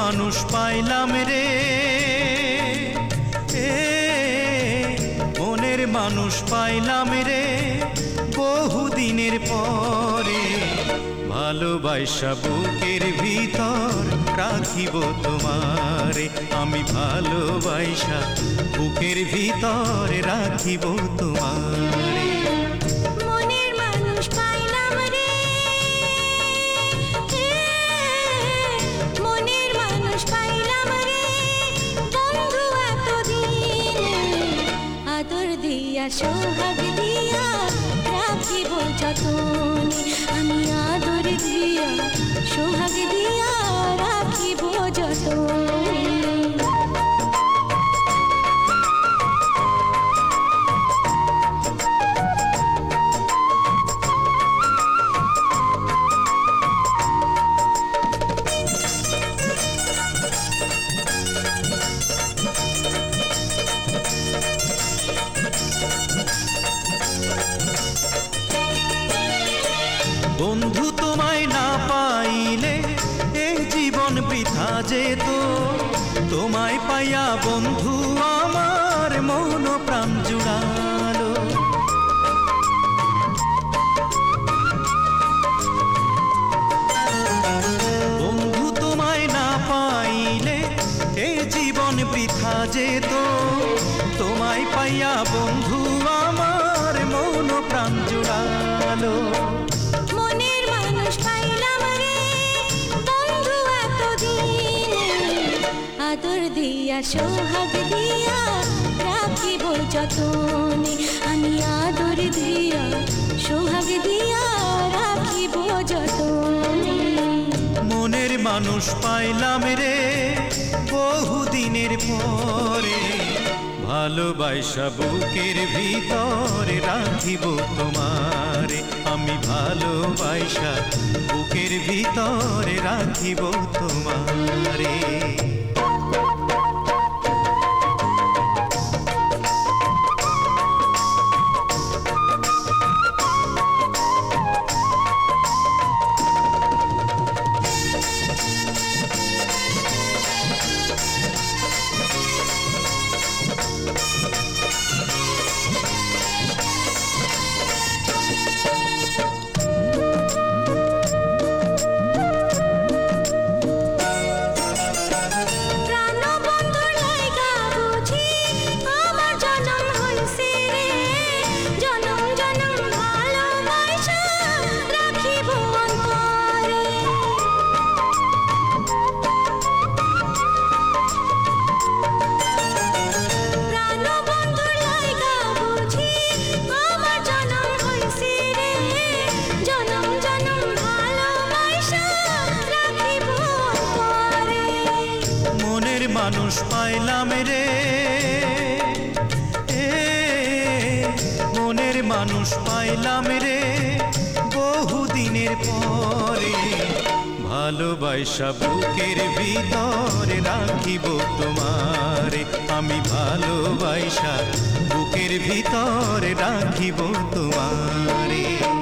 মানুষ পাইলাম রে, মনের মানুষ পাইলাম রে বহুদিনের পরে। ভালোবাসা বুকের ভিতর রাখিব তোমারে, আমি ভালোবাসা বুকের ভিতর রাখিব তোমারে। মনের মানুষ পাইলাম রে, মনের মানুষ পাইলাম রে বন্ধু এতদিনে, আদর দিয়া সোহাগ দিয়া রাখিব যতনে, আমি আদর দিয়া সোহাগ দিয়া রাখিব যতনে। বন্ধু তোমায় না পাইলে এই জীবন বৃথা যেত, তোমায় পাইয়া বন্ধু আমার মন প্রাণ জুড়ালো। বন্ধু তোমায় না পাইলে এই জীবন বৃথা যেত, তোমায় পাইয়া বন্ধু আমার মন প্রাণ জুড়ালো। মনের মানুষ পাইলাম রে বন্ধু এতদিনে, আদর দিয়া সোহাগ দিয়া রাখিব যতনে, আমি আদর দিয়া সোহাগ দিয়া রাখিব যতনে। মনের মানুষ পাইলাম রে বহুদিনের পরে, ভালোবাসা বুকের ভিতরে রাখিব তোমারে, আমি ভালোবাসা বুকের ভিতরে রাখিব তোমারে। মানুষ পাইলাম রে, মনের মানুষ পাইলাম রে বহুদিনের পরে, ভালোবাসা বুকের ভিতরে রাখিব তোমারে, আমি ভালোবাসা বুকের ভিতরে রাখিব তোমারে।